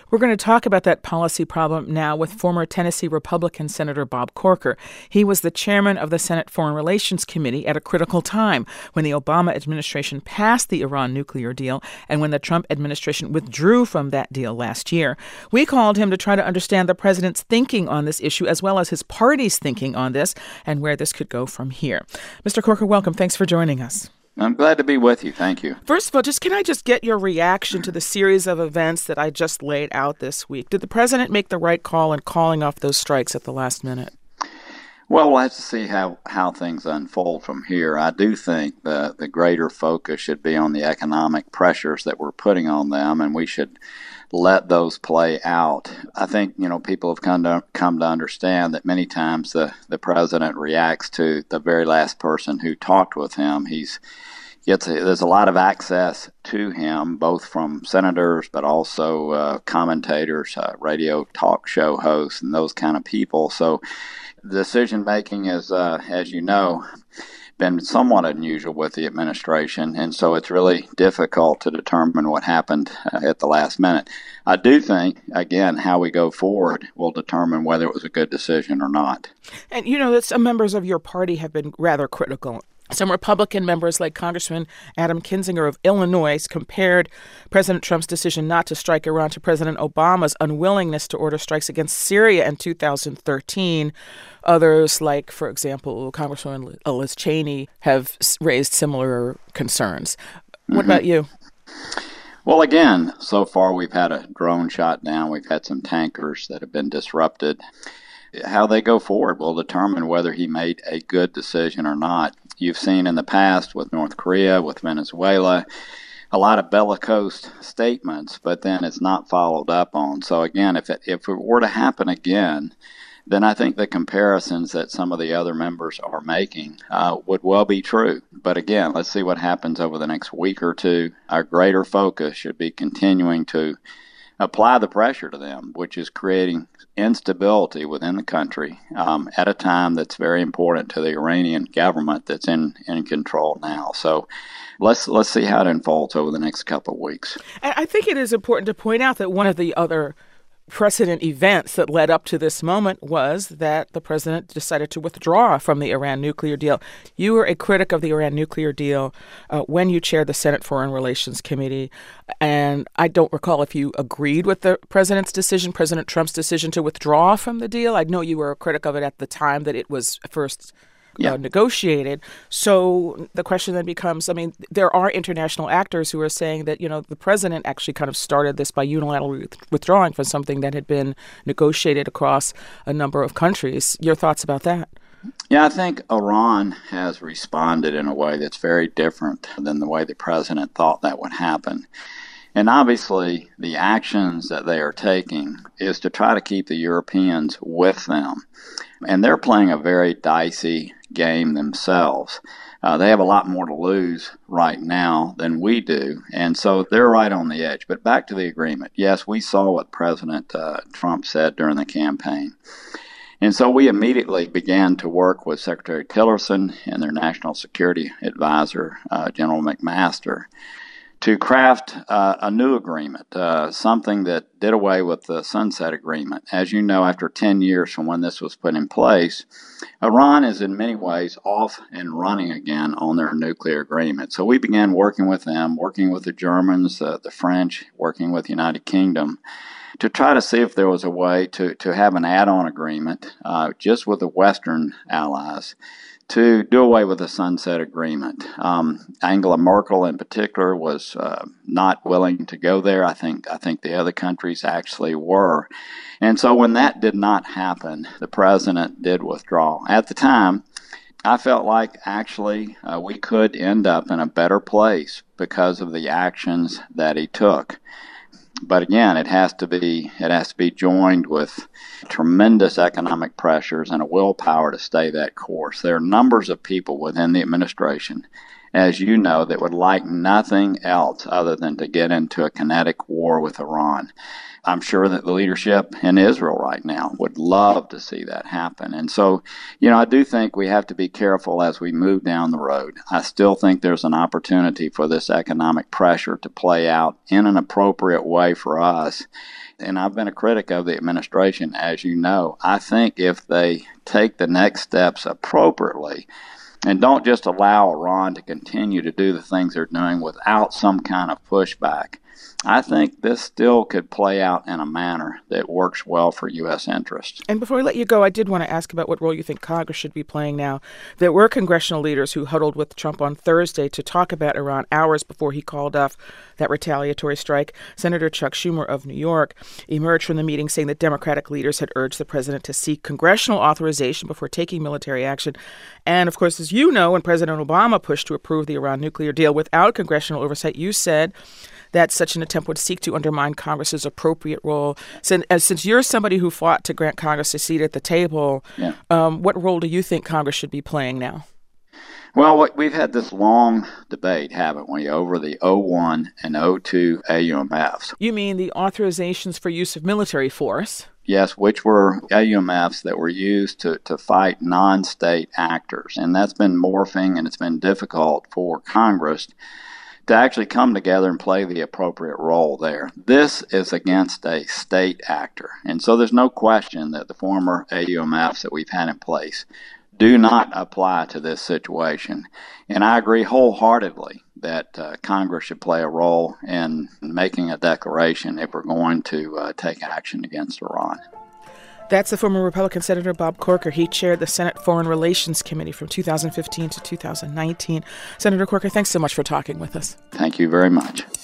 We're going to talk about that policy problem now with former Tennessee Republican Senator Bob Corker. He was the chairman of the Senate Foreign Relations Committee at a critical time when the Obama administration passed the Iran nuclear deal and when the Trump administration withdrew from that deal last year. We called him to try to understand the president's thinking on this issue as well as his party's thinking on this and where this could go from here. Mr. Corker, welcome. Thanks for joining us. I'm glad to be with you. Thank you. First of all, can I get your reaction to the series of events that I just laid out this week? Did the president make the right call in calling off those strikes at the last minute? Well, we'll have to see how things unfold from here. I do think the greater focus should be on the economic pressures that we're putting on them, and we should let those play out. I think, people have come to understand that many times the president reacts to the very last person who talked with him. There's a lot of access to him, both from senators, but also commentators, radio talk show hosts, and those kind of people. So decision making is, as you know, been somewhat unusual with the administration, and so it's really difficult to determine what happened at the last minute. I do think, again, how we go forward will determine whether it was a good decision or not. And, that some members of your party have been rather critical. Some Republican members, like Congressman Adam Kinzinger of Illinois, compared President Trump's decision not to strike Iran to President Obama's unwillingness to order strikes against Syria in 2013. Others, like, for example, Congresswoman Liz Cheney, have raised similar concerns. What about you? Well, again, so far we've had a drone shot down. We've had some tankers that have been disrupted. How they go forward will determine whether he made a good decision or not. You've seen in the past with North Korea, with Venezuela, a lot of bellicose statements, but then it's not followed up on. So again, if it were to happen again, then I think the comparisons that some of the other members are making would well be true. But again, let's see what happens over the next week or two. Our greater focus should be continuing to apply the pressure to them, which is creating instability within the country at a time that's very important to the Iranian government that's in control now. So let's see how it unfolds over the next couple of weeks. And I think it is important to point out that one of the other precedent events that led up to this moment was that the president decided to withdraw from the Iran nuclear deal. You were a critic of the Iran nuclear deal when you chaired the Senate Foreign Relations Committee, and I don't recall if you agreed with the president's decision, President Trump's decision to withdraw from the deal. I know you were a critic of it at the time that it was first negotiated. So the question then becomes, there are international actors who are saying that, the president actually kind of started this by unilaterally withdrawing from something that had been negotiated across a number of countries. Your thoughts about that? Yeah, I think Iran has responded in a way that's very different than the way the president thought that would happen. And obviously, the actions that they are taking is to try to keep the Europeans with them. And they're playing a very dicey game themselves. They have a lot more to lose right now than we do, and so they're right on the edge. But back to the agreement. Yes, we saw what President Trump said during the campaign. And so we immediately began to work with Secretary Tillerson and their National Security Advisor, General McMaster, to craft a new agreement, something that did away with the Sunset Agreement. As you know, after 10 years from when this was put in place, Iran is in many ways off and running again on their nuclear agreement. So we began working with them, working with the Germans, the French, working with the United Kingdom, to try to see if there was a way to have an add-on agreement just with the Western allies to do away with the Sunset Agreement. Angela Merkel, in particular, was not willing to go there. I think the other countries actually were. And so when that did not happen, the president did withdraw. At the time, I felt like actually we could end up in a better place because of the actions that he took. But again, it has to be joined with tremendous economic pressures and a willpower to stay that course. There are numbers of people within the administration, as you know, that would like nothing else other than to get into a kinetic war with Iran. I'm sure that the leadership in Israel right now would love to see that happen. And so, I do think we have to be careful as we move down the road. I still think there's an opportunity for this economic pressure to play out in an appropriate way for us. And I've been a critic of the administration, as you know. I think if they take the next steps appropriately and don't just allow Iran to continue to do the things they're doing without some kind of pushback, I think this still could play out in a manner that works well for U.S. interests. And before we let you go, I did want to ask about what role you think Congress should be playing now. There were congressional leaders who huddled with Trump on Thursday to talk about Iran hours before he called off that retaliatory strike. Senator Chuck Schumer of New York emerged from the meeting saying that Democratic leaders had urged the president to seek congressional authorization before taking military action. And, of course, as you know, when President Obama pushed to approve the Iran nuclear deal without congressional oversight, you said that such an attempt would seek to undermine Congress's appropriate role. Since you're somebody who fought to grant Congress a seat at the table, what role do you think Congress should be playing now? Well, we've had this long debate, haven't we, over the 01 and 02 AUMFs. You mean the authorizations for use of military force? Yes, which were AUMFs that were used to fight non-state actors. And that's been morphing, and it's been difficult for Congress to actually come together and play the appropriate role there. This is against a state actor. And so there's no question that the former AUMFs that we've had in place do not apply to this situation. And I agree wholeheartedly that Congress should play a role in making a declaration if we're going to take action against Iran. That's the former Republican Senator Bob Corker. He chaired the Senate Foreign Relations Committee from 2015 to 2019. Senator Corker, thanks so much for talking with us. Thank you very much.